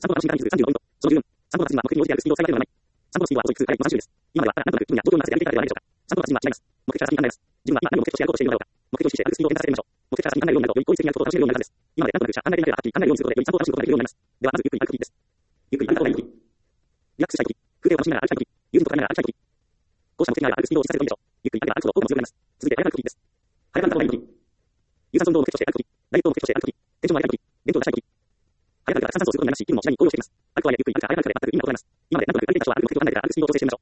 散歩の進化人数35インド。その10分。散歩の達人は目的に応じてあるスピードを最大限ではない。散歩のスピードは総一数回50です。今までは、なんとなく君や東京に合わせて歩いていたからではないでしょうか。散歩の達人は違います。目的から先に考えます。自分は今何を目的としてやろうとしているのだろうか。目的を意識してあるスピードを検査してみましょう。目的から先に考えるようになると、より効率的になることを楽しめるようになるはずです。今までなんとなく考えていながら考えるようにすることで、より散歩を楽しむことができるようになります。では、まずゆっくり歩く時です。ゆっくり歩いた方がいい時。リラックスしたい時。風景を楽しみながら歩きたい時。友人と語りながら歩きたい時。こうした目的がある歩くスピードを実践するといいでしょう。ゆっくり歩けば歩くほど効果も強くなります。続いて早く歩く時です。早く歩いた方がいい時。有酸素運動を目的として歩く時。ダイエットを目的として歩く時。テンションを上げたい時。弁当がしたい時。早く歩くから酸素を吸うことになりますし、気分も次第に高揚してきます。歩くはゆっくり歩くか早く歩くかで全く意味が異なります。今までなんとなく歩いていた人は歩く目的を考えてから歩くスピードを調整してみましょう。